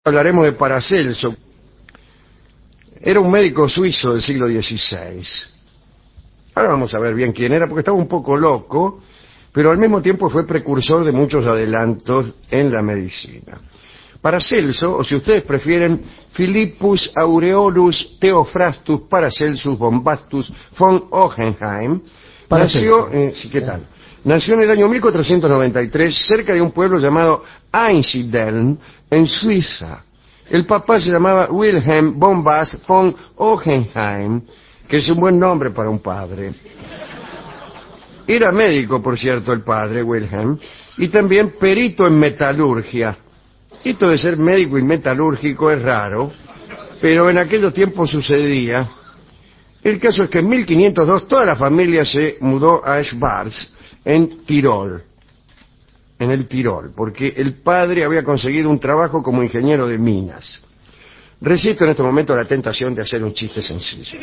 Hablaremos de Paracelso. Era un médico suizo del siglo XVI. Ahora vamos a ver bien quién era, porque estaba un poco loco, pero al mismo tiempo fue precursor de muchos adelantos en la medicina. Paracelso, o si ustedes prefieren, Philippus Aureolus Theophrastus Paracelsus Bombastus von Hohenheim, nació en el año 1493 cerca de un pueblo llamado Einsiedeln, en Suiza. El papá se llamaba Wilhelm Bombast von Hohenheim, que es un buen nombre para un padre. Era médico, por cierto, el padre, Wilhelm, y también perito en metalurgia. Esto de ser médico y metalúrgico es raro, pero en aquellos tiempos sucedía. El caso es que en 1502 toda la familia se mudó a Schwarz, en Tirol, en el Tirol, porque el padre había conseguido un trabajo como ingeniero de minas. Resisto en este momento la tentación de hacer un chiste sencillo.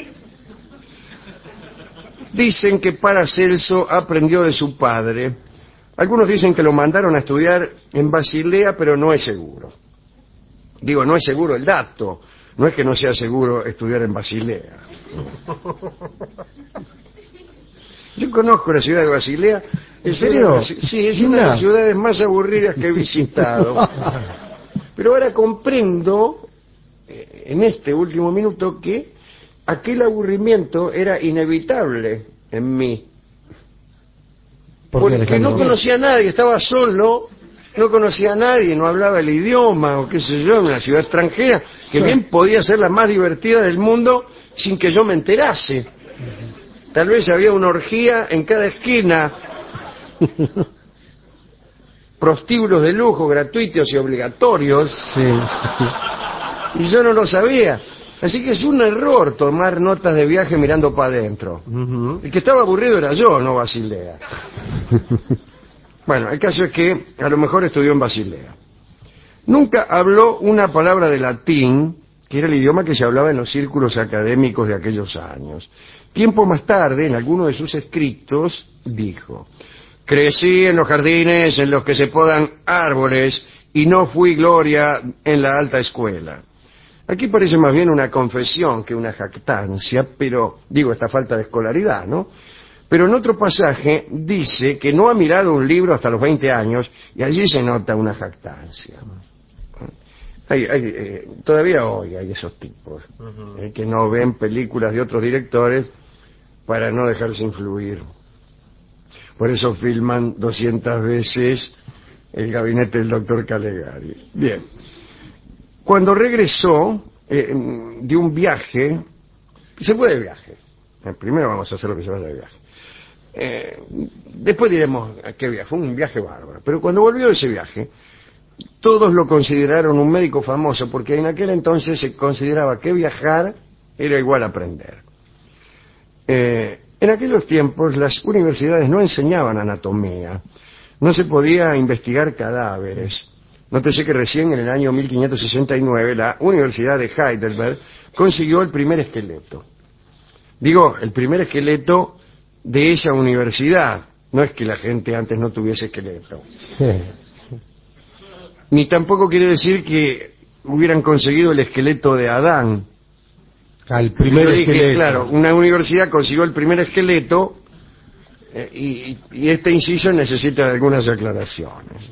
Dicen que Paracelso aprendió de su padre. Algunos dicen que lo mandaron a estudiar en Basilea, pero no es seguro. Digo, no es seguro el dato. No es que no sea seguro estudiar en Basilea. Yo conozco la ciudad de Basilea. ¿En serio? Sí, es una de las ciudades más aburridas que he visitado. Pero ahora comprendo, en este último minuto, que aquel aburrimiento era inevitable en mí. Porque no conocía a nadie, estaba solo, no conocía a nadie, no hablaba el idioma, o qué sé yo, en una ciudad extranjera, que bien podía ser la más divertida del mundo sin que yo me enterase. Tal vez había una orgía en cada esquina, prostíbulos de lujo, gratuitos y obligatorios, y yo no lo sabía. Así que es un error tomar notas de viaje mirando para adentro. El que estaba aburrido era yo, no Basilea. Bueno, el caso es que a lo mejor estudió en Basilea. Nunca habló una palabra de latín, que era el idioma que se hablaba en los círculos académicos de aquellos años. Tiempo más tarde, en alguno de sus escritos, dijo: crecí en los jardines en los que se podan árboles y no fui gloria en la alta escuela. Aquí parece más bien una confesión que una jactancia, pero, digo, esta falta de escolaridad, ¿no? Pero en otro pasaje dice que no ha mirado un libro hasta los 20 años y allí se nota una jactancia. Todavía hoy hay esos tipos que no ven películas de otros directores para no dejarse influir. Por eso filman 200 veces El gabinete del doctor Calegari. Bien. Cuando regresó de un viaje, se fue de viaje. Primero vamos a hacer lo que se vaya de viaje. Después diremos a qué viaje. Fue un viaje bárbaro. Pero cuando volvió de ese viaje, todos lo consideraron un médico famoso, porque en aquel entonces se consideraba que viajar era igual a aprender. En aquellos tiempos las universidades no enseñaban anatomía, no se podía investigar cadáveres. Nótese que recién en el año 1569 la Universidad de Heidelberg consiguió el primer esqueleto. Digo, el primer esqueleto de esa universidad. No es que la gente antes no tuviese esqueleto. Ni tampoco quiere decir que hubieran conseguido el esqueleto de Adán. Al primer esqueleto. Claro, una universidad consiguió el primer esqueleto y este inciso necesita algunas aclaraciones.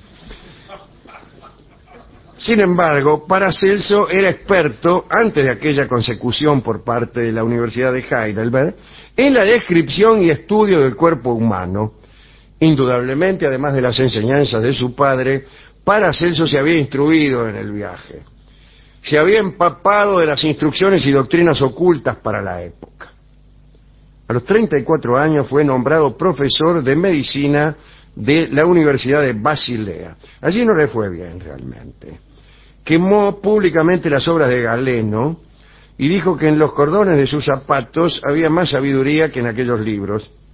Sin embargo, Paracelso era experto, antes de aquella consecución por parte de la Universidad de Heidelberg, en la descripción y estudio del cuerpo humano. Indudablemente, además de las enseñanzas de su padre, Paracelso se había instruido en el viaje. Se había empapado de las instrucciones y doctrinas ocultas para la época. A los 34 años fue nombrado profesor de medicina de la Universidad de Basilea. Allí no le fue bien realmente. Quemó públicamente las obras de Galeno y dijo que en los cordones de sus zapatos había más sabiduría que en aquellos libros.